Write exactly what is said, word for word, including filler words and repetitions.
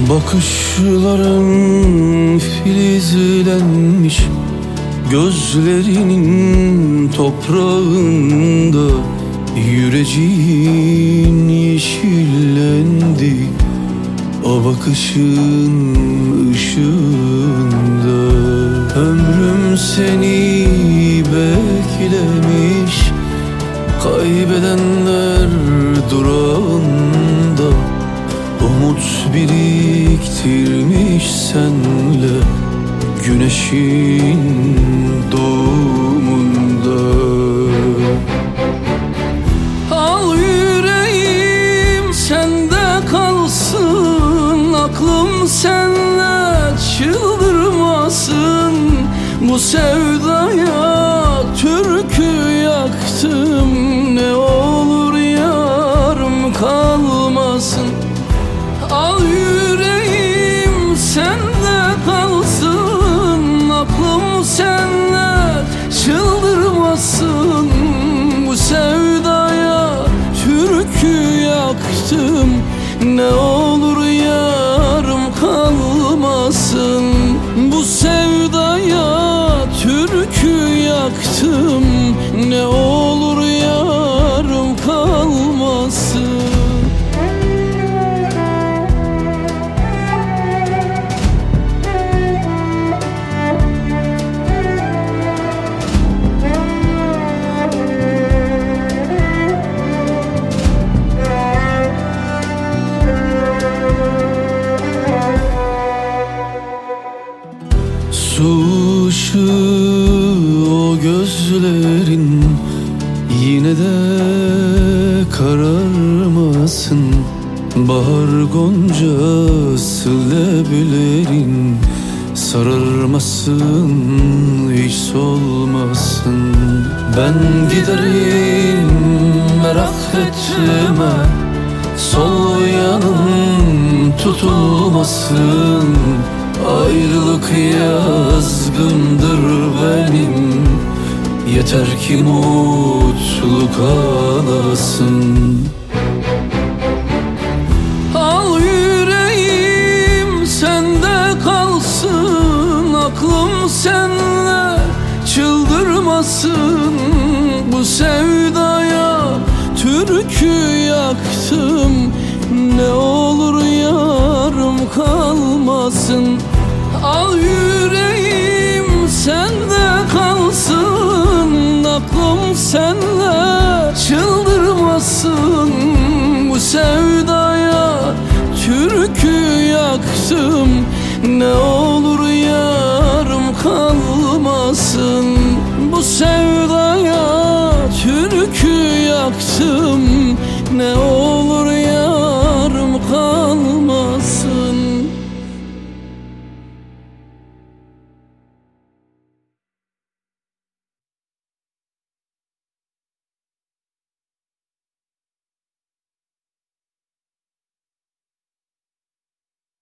Bakışların filizlenmiş, gözlerinin toprağında yüreceğin yeşillendi, o bakışın ışığında. Ömrüm seni beklemiş, kaybedenler durağında, umut biriktirmiş senle güneşin doğumunda. Al yüreğim sende kalsın, aklım senle çıldırmasın. Bu sevdaya türkü yaktım, ne olur yarım kalmasın. Al yüreğim sende kalsın, aklım senle çıldırmasın. Bu sevdaya türkü yaktım, ne olur yarım kalmasın. Bu sevdaya türkü yaktım, ne olur yarım kalmasın. Su ışığı o gözlerin, yine de kararmasın. Bahar goncası leblerin, sararmasın, hiç solmasın. Ben giderim merak etme, sol yanım tutulmasın. Ayrılık yazgındır benim, yeter ki mutluluk alasın. Al yüreğim sende kalsın, aklım senle çıldırmasın. Bu sevdaya türkü yaktım, ne olur yarım kalmasın. Al yüreğim sende kalsın, aklım senle çıldırmasın. Bu sevdaya türkü yaktım, ne olur yarım kalmasın. Bu sevdaya türkü yaktım, ne olur